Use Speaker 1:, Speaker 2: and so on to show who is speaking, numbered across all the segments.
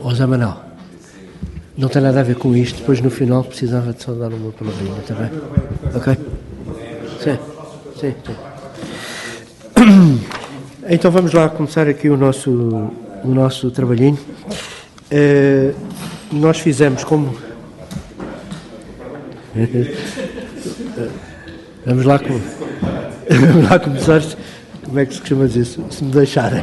Speaker 1: José Manuel, não tem nada a ver com isto, depois no final precisava de só dar uma palavrinha, está bem? Ok? Sim. Então vamos lá começar aqui o nosso trabalhinho. Nós fizemos como... Vamos lá começar, como é que se costuma dizer, se me deixarem.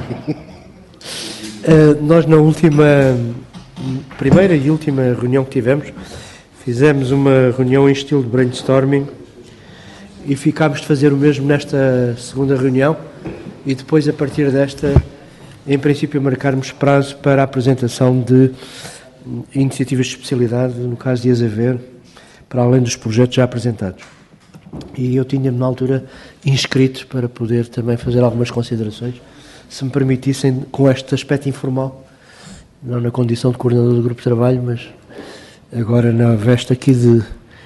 Speaker 1: Nós na primeira e última reunião que tivemos, fizemos uma reunião em estilo de brainstorming e ficámos de fazer o mesmo nesta segunda reunião e depois, a partir desta, em princípio, marcarmos prazo para a apresentação de iniciativas de especialidade, no caso de haver, para além dos projetos já apresentados. E eu tinha-me, na altura, inscrito para poder também fazer algumas considerações, se me permitissem, com este aspecto informal, não na condição de coordenador do grupo de trabalho, mas agora na veste aqui de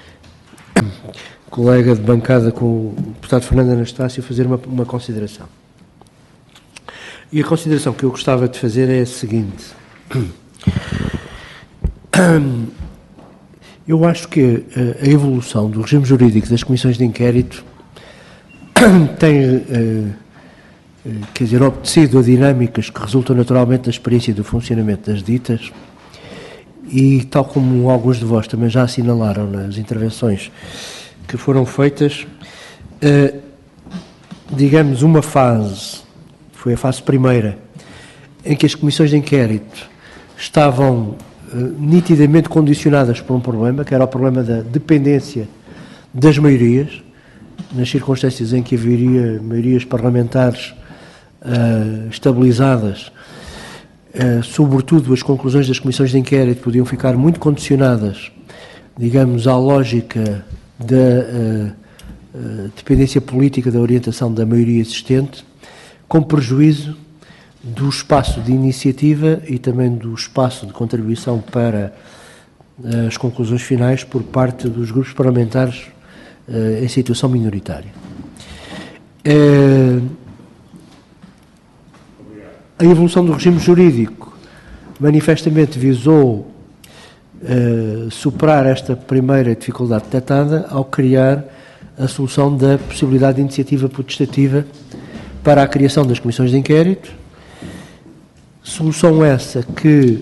Speaker 1: colega de bancada com o deputado Fernando Anastácio, fazer uma consideração. E a consideração que eu gostava de fazer é a seguinte. Eu acho que a evolução do regime jurídico das comissões de inquérito tem, obedecido a dinâmicas que resultam naturalmente da experiência e do funcionamento das ditas e, tal como alguns de vós também já assinalaram nas intervenções que foram feitas, digamos, uma fase, foi a fase primeira, em que as comissões de inquérito estavam nitidamente condicionadas por um problema, que era o problema da dependência das maiorias, nas circunstâncias em que haveria maiorias parlamentares estabilizadas, sobretudo as conclusões das comissões de inquérito podiam ficar muito condicionadas, digamos, à lógica da dependência política da orientação da maioria existente, com prejuízo do espaço de iniciativa e também do espaço de contribuição para as conclusões finais por parte dos grupos parlamentares em situação minoritária. A evolução do regime jurídico manifestamente visou superar esta primeira dificuldade detectada ao criar a solução da possibilidade de iniciativa potestativa para a criação das comissões de inquérito. Solução essa que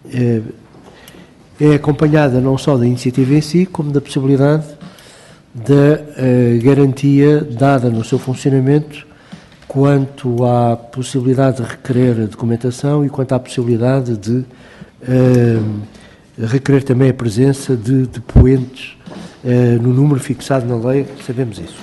Speaker 1: é acompanhada não só da iniciativa em si, como da possibilidade da garantia dada no seu funcionamento quanto à possibilidade de requerer a documentação e quanto à possibilidade de requerer também a presença de depoentes no número fixado na lei, sabemos isso.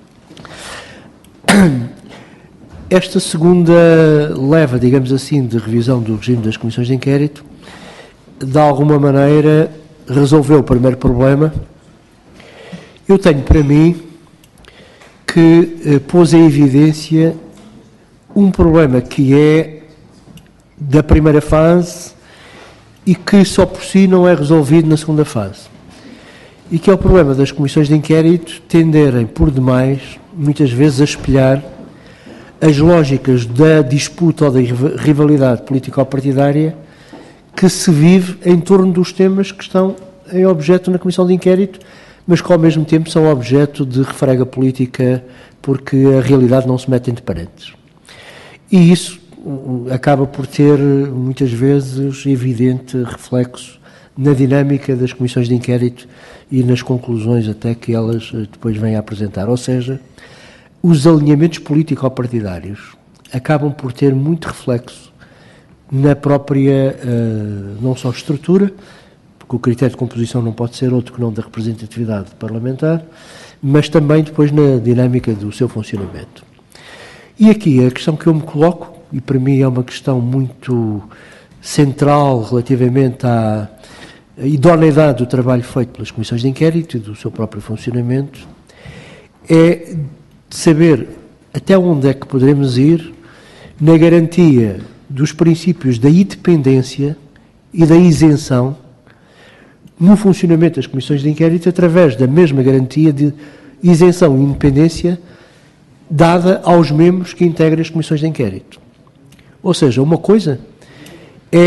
Speaker 1: Esta segunda leva, digamos assim, de revisão do regime das comissões de inquérito, de alguma maneira resolveu o primeiro problema. Eu tenho para mim que pôs em evidência um problema que é da primeira fase e que só por si não é resolvido na segunda fase. E que é o problema das comissões de inquérito tenderem, por demais, muitas vezes a espelhar as lógicas da disputa ou da rivalidade político-partidária que se vive em torno dos temas que estão em objeto na comissão de inquérito, mas que ao mesmo tempo são objeto de refrega política porque a realidade não se mete entre parênteses. E isso acaba por ter, muitas vezes, evidente reflexo na dinâmica das comissões de inquérito e nas conclusões até que elas depois vêm a apresentar. Ou seja, os alinhamentos político-partidários acabam por ter muito reflexo na própria, não só estrutura, porque o critério de composição não pode ser outro que não da representatividade parlamentar, mas também depois na dinâmica do seu funcionamento. E aqui a questão que eu me coloco, e para mim é uma questão muito central relativamente à idoneidade do trabalho feito pelas comissões de inquérito e do seu próprio funcionamento, é de saber até onde é que poderemos ir na garantia dos princípios da independência e da isenção no funcionamento das comissões de inquérito através da mesma garantia de isenção e independência dada aos membros que integram as comissões de inquérito. Ou seja, uma coisa é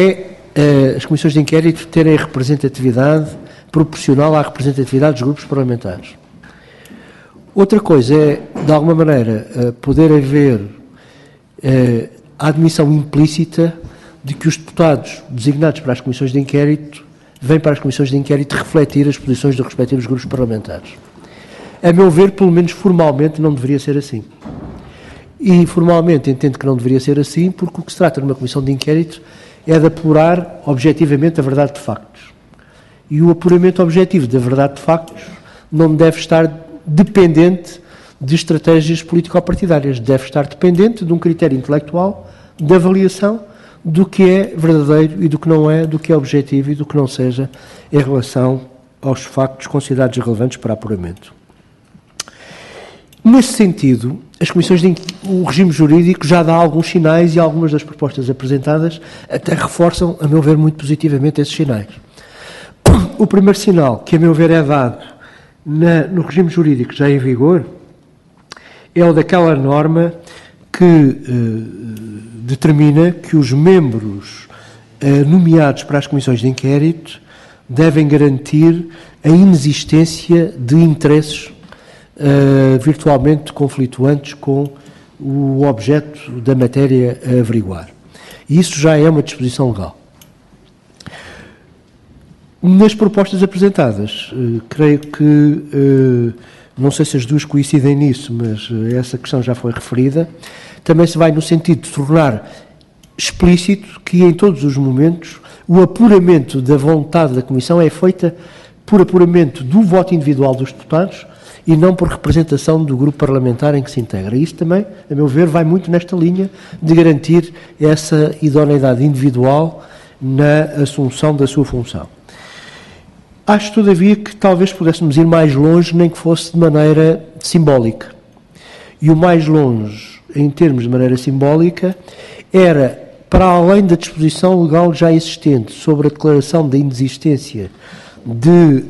Speaker 1: as comissões de inquérito terem representatividade proporcional à representatividade dos grupos parlamentares. Outra coisa é, de alguma maneira, poder haver a admissão implícita de que os deputados designados para as comissões de inquérito vêm para as comissões de inquérito refletir as posições dos respectivos grupos parlamentares. A meu ver, pelo menos formalmente, não deveria ser assim. E formalmente entendo que não deveria ser assim, porque o que se trata numa comissão de inquérito é de apurar objetivamente a verdade de factos. E o apuramento objetivo da verdade de factos não deve estar dependente de estratégias político-partidárias, deve estar dependente de um critério intelectual de avaliação do que é verdadeiro e do que não é, do que é objetivo e do que não seja em relação aos factos considerados relevantes para apuramento. Nesse sentido, o regime jurídico já dá alguns sinais e algumas das propostas apresentadas até reforçam, a meu ver, muito positivamente esses sinais. O primeiro sinal que, a meu ver, é dado no regime jurídico já em vigor é o daquela norma que determina que os membros nomeados para as comissões de inquérito devem garantir a inexistência de interesses virtualmente conflituantes com o objeto da matéria a averiguar. E isso já é uma disposição legal. Nas propostas apresentadas, creio que, não sei se as duas coincidem nisso, mas essa questão já foi referida, também se vai no sentido de tornar explícito que em todos os momentos o apuramento da vontade da Comissão é feita por apuramento do voto individual dos deputados e não por representação do grupo parlamentar em que se integra. Isso também, a meu ver, vai muito nesta linha de garantir essa idoneidade individual na assunção da sua função. Acho, todavia, que talvez pudéssemos ir mais longe, nem que fosse de maneira simbólica. E o mais longe, em termos de maneira simbólica, era, para além da disposição legal já existente sobre a declaração da inexistência de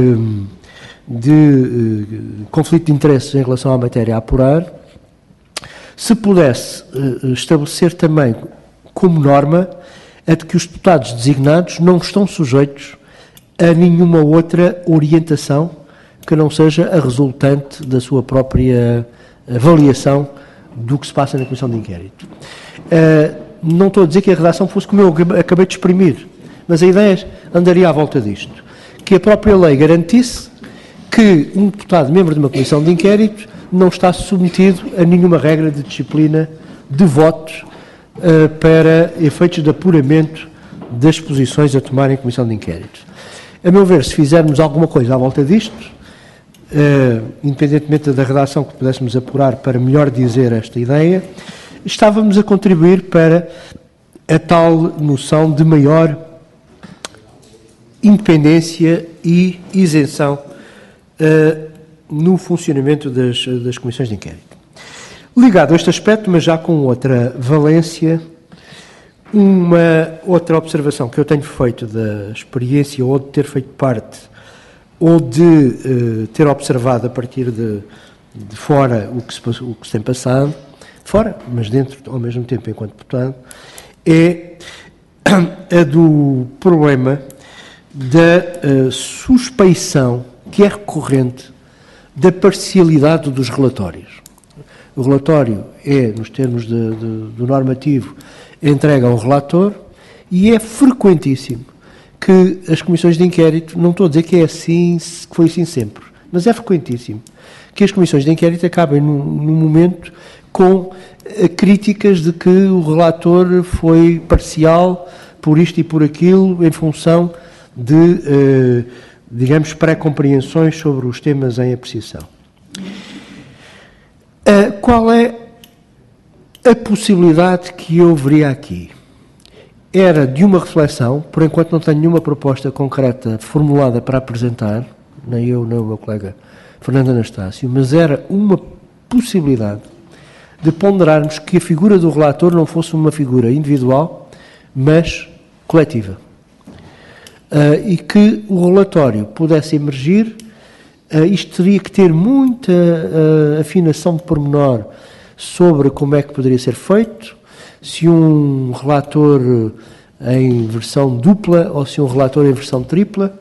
Speaker 1: conflito de interesses em relação à matéria a apurar, se pudesse estabelecer também como norma a de que os deputados designados não estão sujeitos a nenhuma outra orientação que não seja a resultante da sua própria avaliação do que se passa na Comissão de Inquérito. Não estou a dizer que a redação fosse como eu acabei de exprimir, mas a ideia andaria à volta disto, que a própria lei garantisse que um deputado membro de uma Comissão de Inquérito não está submetido a nenhuma regra de disciplina de votos para efeitos de apuramento das posições a tomar em Comissão de Inquérito. A meu ver, se fizermos alguma coisa à volta disto, independentemente da redação que pudéssemos apurar para melhor dizer esta ideia, estávamos a contribuir para a tal noção de maior independência e isenção no funcionamento das comissões de inquérito. Ligado a este aspecto, mas já com outra valência, uma outra observação que eu tenho feito da experiência ou de ter feito parte ou de ter observado a partir de fora o que se tem passado, fora, mas dentro ao mesmo tempo enquanto deputado, é a do problema da suspeição que é recorrente da parcialidade dos relatórios. O relatório é, nos termos do normativo, entregue ao relator e é frequentíssimo que as comissões de inquérito, não estou a dizer que é assim, que foi assim sempre, mas é frequentíssimo que as comissões de inquérito acabem num momento com críticas de que o relator foi parcial por isto e por aquilo em função de, digamos, pré-compreensões sobre os temas em apreciação. Qual é a possibilidade que eu veria aqui? Era de uma reflexão, por enquanto não tenho nenhuma proposta concreta formulada para apresentar, nem eu, nem o meu colega Fernando Anastácio, mas era uma possibilidade de ponderarmos que a figura do relator não fosse uma figura individual, mas coletiva. E que o relatório pudesse emergir, isto teria que ter muita afinação de pormenor sobre como é que poderia ser feito, se um relator em versão dupla ou se um relator em versão tripla,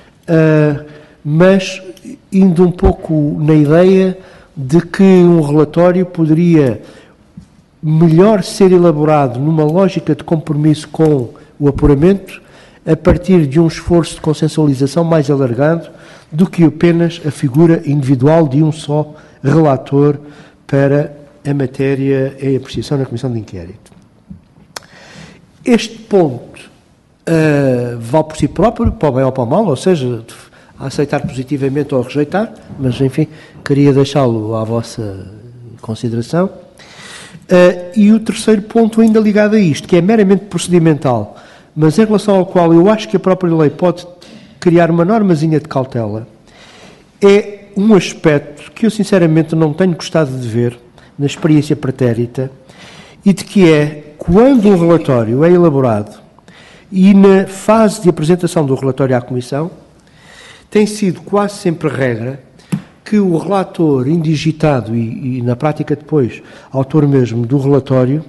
Speaker 1: mas indo um pouco na ideia de que um relatório poderia melhor ser elaborado numa lógica de compromisso com o apuramento, a partir de um esforço de consensualização mais alargado do que apenas a figura individual de um só relator para a matéria em apreciação na Comissão de Inquérito. Este ponto vale por si próprio, para o bem ou para o mal, ou seja, a aceitar positivamente ou a rejeitar, mas, enfim, queria deixá-lo à vossa consideração. E o terceiro ponto ainda ligado a isto, que é meramente procedimental, mas em relação ao qual eu acho que a própria lei pode criar uma normazinha de cautela, é um aspecto que eu sinceramente não tenho gostado de ver na experiência pretérita, e de que é, quando um relatório é elaborado e na fase de apresentação do relatório à Comissão, tem sido quase sempre regra que o relator indigitado e na prática depois autor mesmo do relatório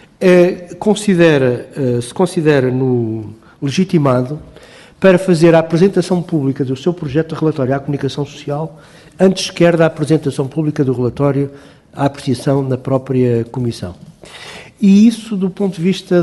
Speaker 1: se considera legitimado para fazer a apresentação pública do seu projeto de relatório à comunicação social antes sequer da apresentação pública do relatório à apreciação na própria Comissão. E isso, do ponto de vista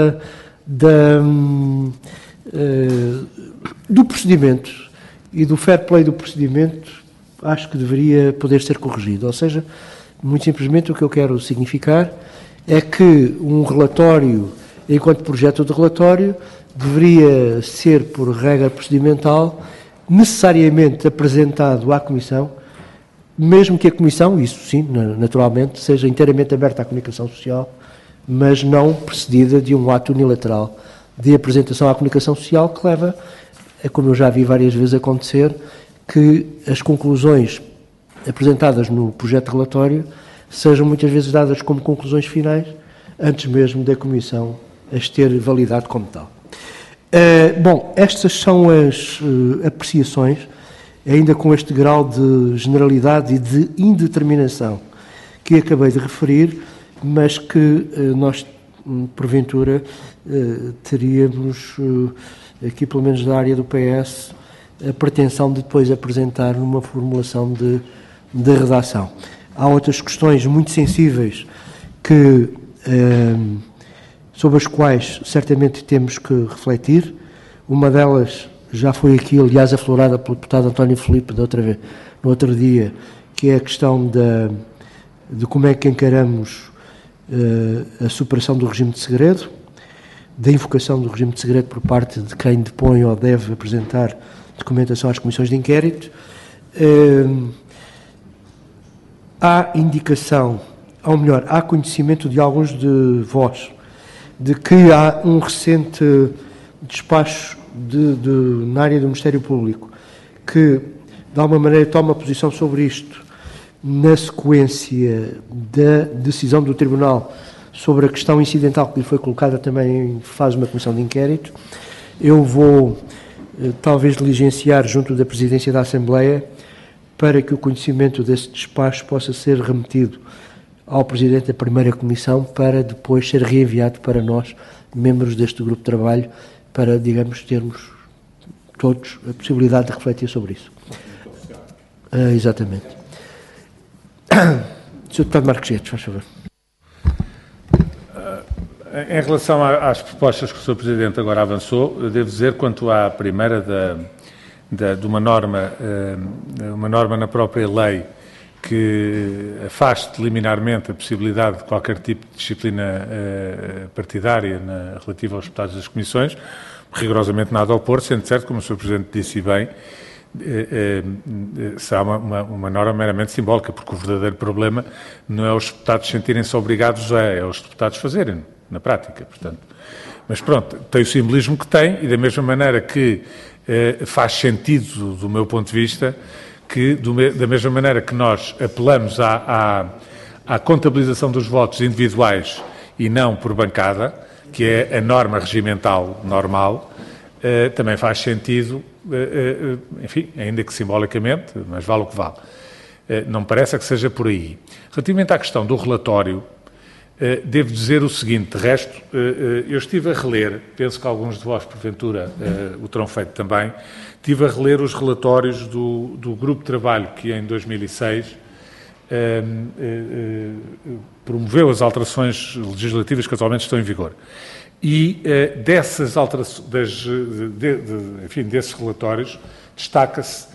Speaker 1: do procedimento e do fair play do procedimento, acho que deveria poder ser corrigido. Ou seja, muito simplesmente o que eu quero significar é que um relatório, enquanto projeto de relatório, deveria ser, por regra procedimental, necessariamente apresentado à Comissão, mesmo que a Comissão, isso sim, naturalmente, seja inteiramente aberta à comunicação social, mas não precedida de um ato unilateral de apresentação à comunicação social que leva, como eu já vi várias vezes acontecer, que as conclusões apresentadas no projeto de relatório sejam muitas vezes dadas como conclusões finais, antes mesmo da Comissão as ter validado como tal. Bom, estas são as apreciações, ainda com este grau de generalidade e de indeterminação que acabei de referir, mas que nós, porventura, teríamos, aqui pelo menos da área do PS, a pretensão de depois apresentar uma formulação de redação. Há outras questões muito sensíveis sobre as quais certamente temos que refletir. Uma delas já foi aqui, aliás, aflorada pelo deputado António Filipe no outro dia, que é a questão de como é que encaramos a superação do regime de segredo, da invocação do regime de segredo por parte de quem depõe ou deve apresentar documentação às comissões de inquérito. Há indicação, ou melhor, há conhecimento de alguns de vós de que há um recente despacho na área do Ministério Público que, de alguma maneira, toma posição sobre isto na sequência da decisão do Tribunal sobre a questão incidental que lhe foi colocada também em fase de uma comissão de inquérito. Eu vou, talvez, diligenciar junto da Presidência da Assembleia para que o conhecimento desse despacho possa ser remetido ao Presidente da Primeira Comissão para depois ser reenviado para nós, membros deste grupo de trabalho, para, digamos, termos todos a possibilidade de refletir sobre isso. Exatamente. Sr. Deputado Marcos Guedes, faz favor.
Speaker 2: Em relação às propostas que o Sr. Presidente agora avançou, eu devo dizer, quanto à primeira de uma norma na própria lei que afaste liminarmente a possibilidade de qualquer tipo de disciplina partidária relativa aos deputados das comissões, rigorosamente nada a opor, sendo certo, como o Sr. Presidente disse bem, será uma norma meramente simbólica, porque o verdadeiro problema não é os deputados sentirem-se obrigados é os deputados fazerem, na prática, portanto. Mas pronto, tem o simbolismo que tem e da mesma maneira que faz sentido, do meu ponto de vista, que da mesma maneira que nós apelamos à contabilização dos votos individuais e não por bancada, que é a norma regimental normal, também faz sentido, enfim, ainda que simbolicamente, mas vale o que vale. Não me parece que seja por aí. Relativamente à questão do relatório, Devo dizer o seguinte, de resto, eu estive a reler, penso que alguns de vós, porventura, o terão feito também, estive a reler os relatórios do grupo de trabalho que em 2006 promoveu as alterações legislativas que atualmente estão em vigor. E dessas alterações, desses relatórios, destaca-se,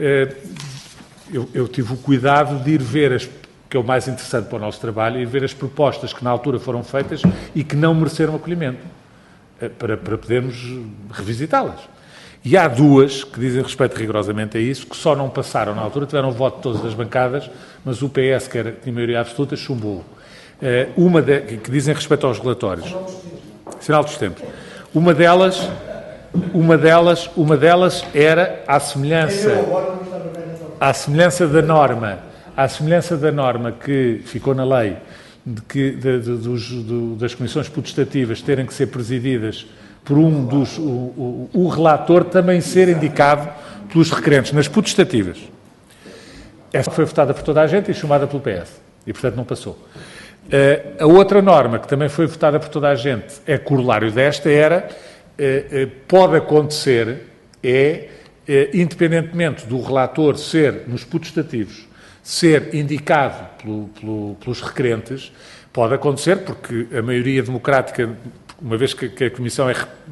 Speaker 2: eu tive o cuidado de ir ver que é o mais interessante para o nosso trabalho, e ver as propostas que na altura foram feitas e que não mereceram acolhimento, para podermos revisitá-las. E há duas que dizem respeito rigorosamente a isso, que só não passaram na altura, tiveram o voto de todas as bancadas, mas o PS, que tinha maioria absoluta, chumbou. Que dizem respeito aos relatórios. Sinal dos tempos. Uma delas era à semelhança da norma que ficou na lei das comissões putestativas terem que ser presididas por o relator também ser indicado pelos requerentes nas putestativas. Essa foi votada por toda a gente e chumbada pelo PS. E, portanto, não passou. A outra norma, que também foi votada por toda a gente, corolário desta, pode acontecer, independentemente do relator ser, nos putestativos, ser indicado pelos requerentes, pode acontecer, porque a maioria democrática, uma vez que a Comissão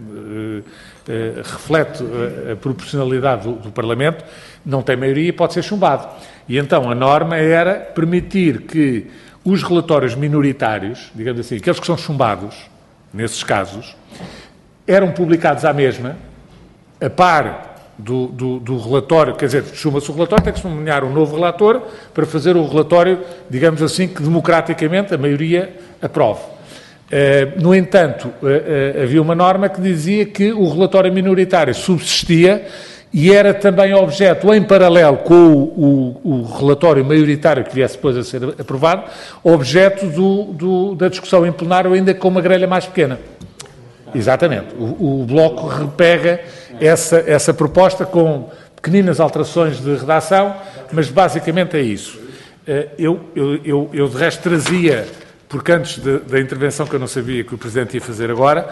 Speaker 2: reflete a proporcionalidade do Parlamento, não tem maioria e pode ser chumbado. E então a norma era permitir que os relatórios minoritários, digamos assim, aqueles que são chumbados, nesses casos, eram publicados à mesma, a par do relatório, quer dizer, chuma-se o relatório, tem que se nomear um novo relator para fazer o relatório, digamos assim, que democraticamente a maioria aprove. No entanto, havia uma norma que dizia que o relatório minoritário subsistia e era também objeto, em paralelo com o relatório maioritário que viesse depois a ser aprovado, objeto da discussão em plenário, ainda com uma grelha mais pequena. Exatamente. O Bloco repega essa proposta com pequeninas alterações de redação, mas basicamente é isso. Eu de resto trazia, porque antes da intervenção que eu não sabia que o Presidente ia fazer agora,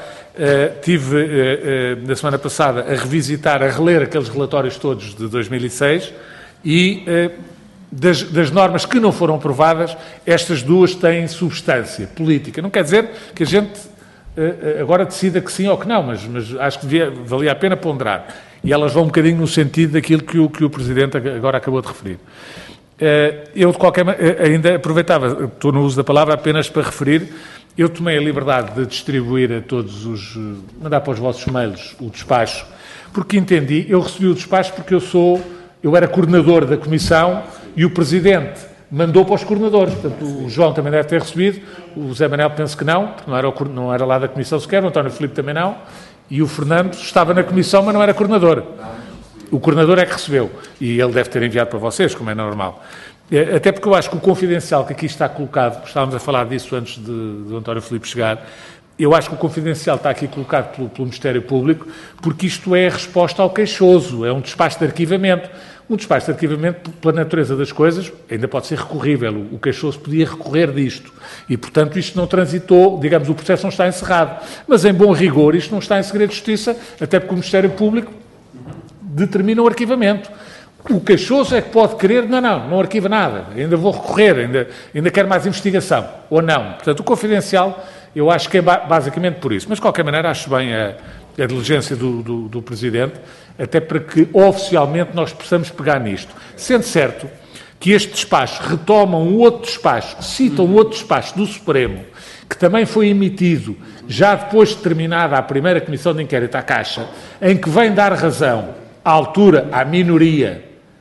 Speaker 2: tive na semana passada a revisitar, a reler aqueles relatórios todos de 2006 e das normas que não foram aprovadas, estas duas têm substância política. Não quer dizer que a gente agora decida que sim ou que não, mas acho que valia a pena ponderar. E elas vão um bocadinho no sentido daquilo que o Presidente agora acabou de referir. Eu, de qualquer maneira, ainda aproveitava, estou no uso da palavra apenas para referir, eu tomei a liberdade de distribuir a todos mandar para os vossos mails o despacho, porque entendi, eu recebi o despacho porque eu era coordenador da Comissão e o Presidente mandou para os coordenadores, portanto o João também deve ter recebido, o Zé Manuel penso que não, porque não era lá da Comissão sequer, o António Filipe também não, e o Fernando estava na Comissão, mas não era coordenador. O coordenador é que recebeu, e ele deve ter enviado para vocês, como é normal. Até porque eu acho que o confidencial que aqui está colocado, estávamos a falar disso antes do António Filipe chegar, eu acho que o confidencial está aqui colocado pelo Ministério Público, porque isto é a resposta ao queixoso, é um despacho de arquivamento. Um despacho de arquivamento, pela natureza das coisas, ainda pode ser recorrível. O queixoso podia recorrer disto. E, portanto, isto não transitou, digamos, o processo não está encerrado. Mas, em bom rigor, isto não está em segredo de justiça, até porque o Ministério Público determina o arquivamento. O queixoso é que pode querer, não arquiva nada, ainda vou recorrer, ainda quero mais investigação, ou não. Portanto, o confidencial, eu acho que é basicamente por isso. Mas, de qualquer maneira, acho bem a diligência do Presidente, até para que oficialmente nós possamos pegar nisto. Sendo certo que este despacho retoma um outro despacho, cita um outro despacho do Supremo, que também foi emitido já depois de terminada a primeira Comissão de Inquérito à Caixa, em que vem dar razão, à altura, à minoria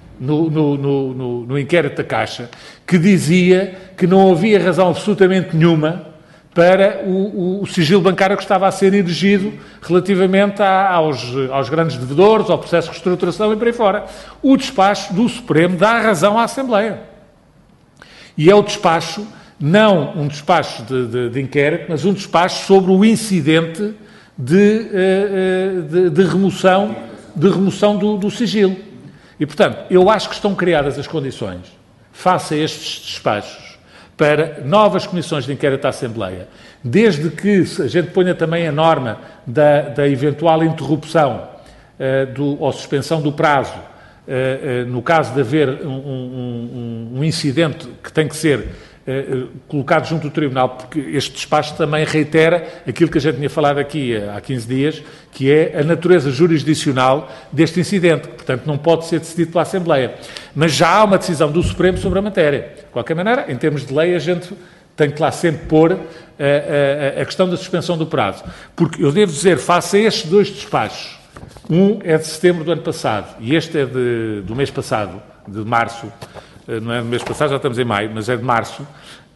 Speaker 2: no inquérito da Caixa, que dizia que não havia razão absolutamente nenhuma para o sigilo bancário que estava a ser erigido relativamente aos grandes devedores, ao processo de reestruturação e por aí fora. O despacho do Supremo dá razão à Assembleia. E é o despacho, não um despacho de inquérito, mas um despacho sobre o incidente de remoção do sigilo. E, portanto, eu acho que estão criadas as condições, face a estes despachos, para novas comissões de inquérito à Assembleia, desde que a gente ponha também a norma da eventual interrupção ou suspensão do prazo, no caso de haver um incidente que tem que ser colocado junto do Tribunal, porque este despacho também reitera aquilo que a gente tinha falado aqui há 15 dias, que é a natureza jurisdicional deste incidente, que, portanto, não pode ser decidido pela Assembleia. Mas já há uma decisão do Supremo sobre a matéria. De qualquer maneira, em termos de lei, a gente tem que lá sempre pôr a questão da suspensão do prazo. Porque eu devo dizer, face a estes dois despachos, um é de setembro do ano passado e este é do mês passado, de março, não é do mês passado, já estamos em maio, mas é de março,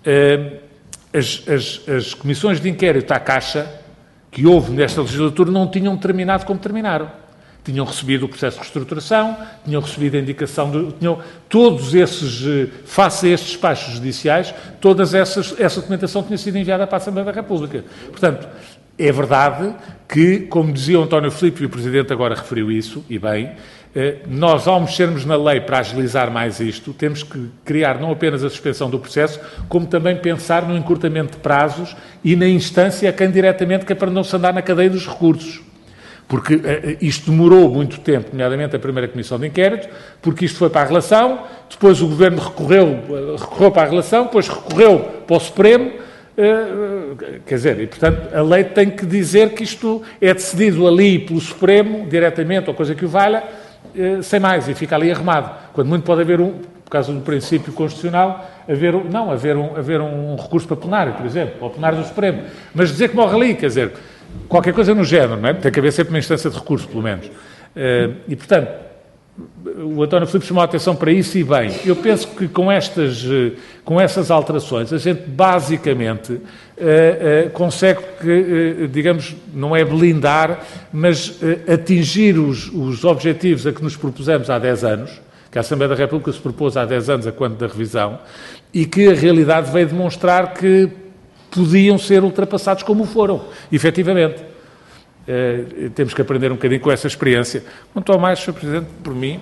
Speaker 2: as comissões de inquérito à Caixa que houve nesta legislatura não tinham terminado como terminaram. Tinham recebido o processo de reestruturação, tinham recebido a indicação, todos esses, face a estes despachos judiciais, essa documentação tinha sido enviada para a Assembleia da República. Portanto, é verdade que, como dizia o António Filipe, e o Presidente agora referiu isso, e bem, nós, ao mexermos na lei para agilizar mais isto, temos que criar não apenas a suspensão do processo, como também pensar no encurtamento de prazos e na instância a quem diretamente, que é para não se andar na cadeia dos recursos. Porque isto demorou muito tempo, nomeadamente a primeira comissão de inquérito, porque isto foi para a relação, depois o Governo recorreu para a relação, depois recorreu para o Supremo, quer dizer, e portanto a lei tem que dizer que isto é decidido ali pelo Supremo, diretamente, ou coisa que o valha, sem mais, e fica ali arrumado. Quando muito pode haver por causa do princípio constitucional, haver um recurso para plenário, por exemplo, ao plenário do Supremo. Mas dizer que morre ali, quer dizer, qualquer coisa no género, não é? Tem que haver sempre uma instância de recurso, pelo menos. E, portanto, o António Filipe chamou a atenção para isso e bem. Eu penso que com essas alterações a gente basicamente consegue, digamos, não é blindar, mas atingir os objetivos a que nos propusemos há 10 anos, que a Assembleia da República se propôs há 10 anos a quando da revisão, e que a realidade veio demonstrar que podiam ser ultrapassados como foram, efetivamente. Temos que aprender um bocadinho com essa experiência. Quanto ao mais, Sr. Presidente, por mim...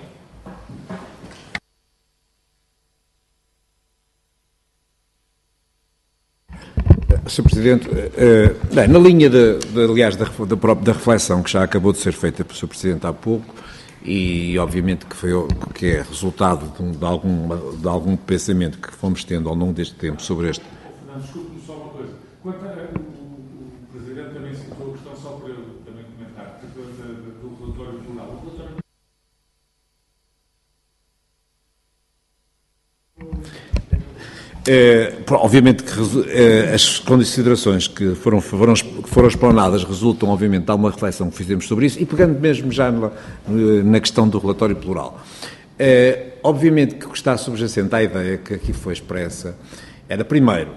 Speaker 3: Sr. Presidente, na linha, aliás, da reflexão que já acabou de ser feita pelo Sr. Presidente há pouco, e obviamente que é resultado de algum pensamento que fomos tendo ao longo deste tempo sobre este...
Speaker 2: Não, desculpe-me só uma coisa. Quanto o Presidente também citou a questão, só para eu também comentar, do relatório plural.
Speaker 3: Obviamente que as considerações que foram explanadas resultam, obviamente, de alguma reflexão que fizemos sobre isso, e pegando mesmo já na questão do relatório plural. Obviamente que o que está subjacente à ideia que aqui foi expressa era, primeiro,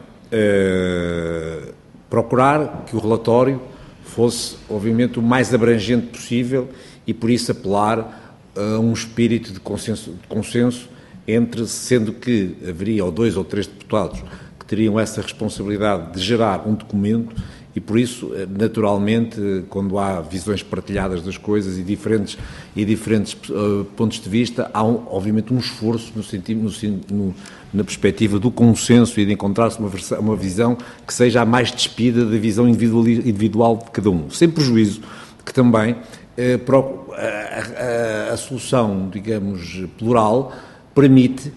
Speaker 3: procurar que o relatório fosse, obviamente, o mais abrangente possível e, por isso, apelar a um espírito de consenso sendo que haveria ou 2 ou 3 deputados que teriam essa responsabilidade de gerar um documento e, por isso, naturalmente, quando há visões partilhadas das coisas e diferentes pontos de vista, há, obviamente, um esforço na perspectiva do consenso e de encontrar-se uma visão que seja a mais despida da visão individual de cada um, sem prejuízo que também a solução, digamos, plural permite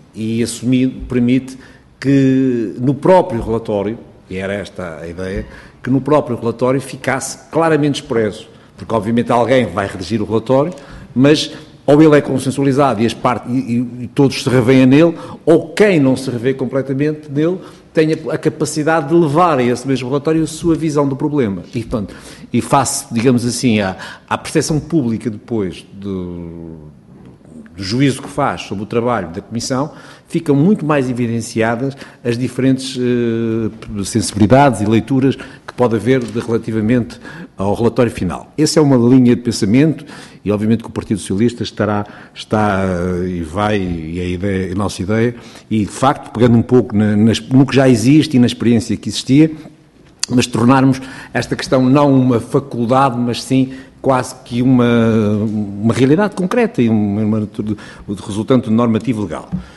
Speaker 3: que no próprio relatório, e era esta a ideia, que no próprio relatório ficasse claramente expresso, porque obviamente alguém vai redigir o relatório, mas ou ele é consensualizado e todos se revêem nele, ou quem não se revê completamente nele tenha a capacidade de levar a esse mesmo relatório a sua visão do problema. E, portanto, face, digamos assim, à percepção pública depois do juízo que faz sobre o trabalho da Comissão, ficam muito mais evidenciadas as diferentes sensibilidades e leituras que pode haver relativamente ao relatório final. Essa é uma linha de pensamento e, obviamente, que o Partido Socialista a nossa ideia, e, de facto, pegando um pouco no que já existe e na experiência que existia, mas tornarmos esta questão não uma faculdade, mas sim quase que uma realidade concreta e resultante de normativa legal.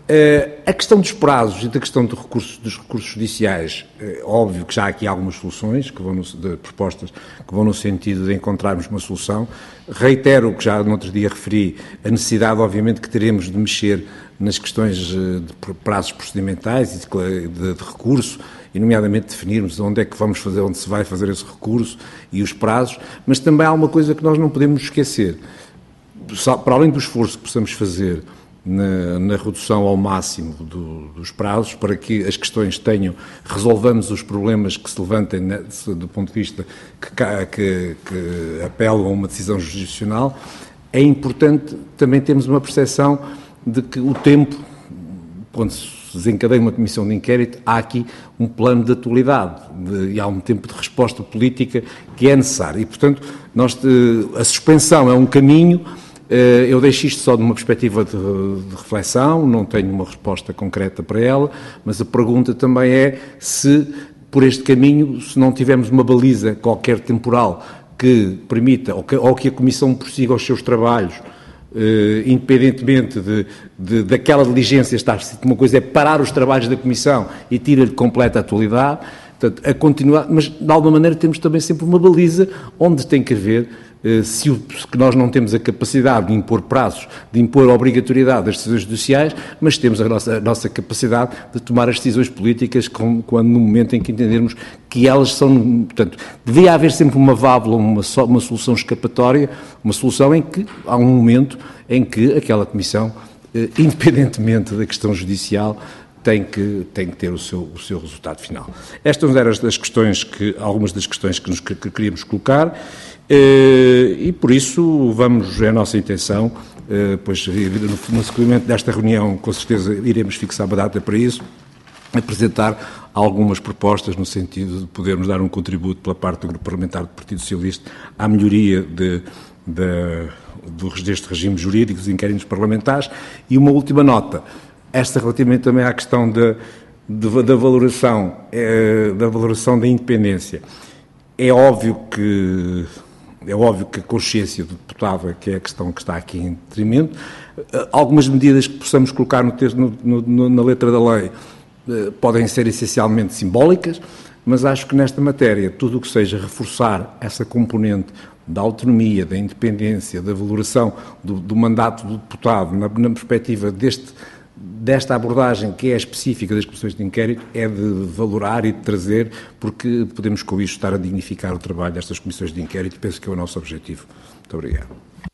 Speaker 3: A questão dos prazos e da questão dos recursos judiciais, óbvio que já há aqui algumas soluções, propostas que vão no sentido de encontrarmos uma solução. Reitero que já no outro dia referi a necessidade, obviamente, que teremos de mexer nas questões de prazos procedimentais e de recurso, e nomeadamente definirmos onde é que vamos fazer, onde se vai fazer esse recurso e os prazos, mas também há uma coisa que nós não podemos esquecer. Para além do esforço que possamos fazer na redução ao máximo dos prazos, para que as questões resolvamos os problemas que se levantem do ponto de vista que apelam a uma decisão jurisdicional, é importante também termos uma percepção de que o tempo, quando se desencadeia uma comissão de inquérito, há aqui um plano de atualidade e há um tempo de resposta política que é necessário. E, portanto, a suspensão é um caminho. Eu deixo isto só de uma perspectiva de reflexão, não tenho uma resposta concreta para ela, mas a pergunta também é se, por este caminho, se não tivermos uma baliza qualquer temporal que permita, ou que a Comissão prossiga os seus trabalhos, independentemente daquela diligência estar, uma coisa é parar os trabalhos da Comissão e tira-lhe completa atualidade, portanto, a continuar, mas de alguma maneira temos também sempre uma baliza onde tem que haver, se nós não temos a capacidade de impor prazos, de impor a obrigatoriedade das decisões judiciais, mas temos a nossa capacidade de tomar as decisões políticas quando no momento em que entendermos que elas são, portanto, devia haver sempre uma válvula, uma solução escapatória, uma solução em que há um momento em que aquela Comissão, independentemente da questão judicial, tem que ter o seu resultado final. Estas eram algumas das questões que queríamos colocar, e por isso é a nossa intenção, pois no seguimento desta reunião, com certeza iremos fixar uma data para isso, apresentar algumas propostas no sentido de podermos dar um contributo pela parte do Grupo Parlamentar do Partido Socialista à melhoria deste regime jurídico dos inquéritos parlamentares. E uma última nota, esta relativamente também à questão da valoração da independência. É óbvio que a consciência do deputado é que é a questão que está aqui em detrimento. Algumas medidas que possamos colocar na letra da lei podem ser essencialmente simbólicas, mas acho que nesta matéria, tudo o que seja reforçar essa componente da autonomia, da independência, da valoração do mandato do deputado na perspectiva desta abordagem que é específica das comissões de inquérito, é de valorar e de trazer, porque podemos com isto estar a dignificar o trabalho destas comissões de inquérito, penso que é o nosso objetivo. Muito obrigado.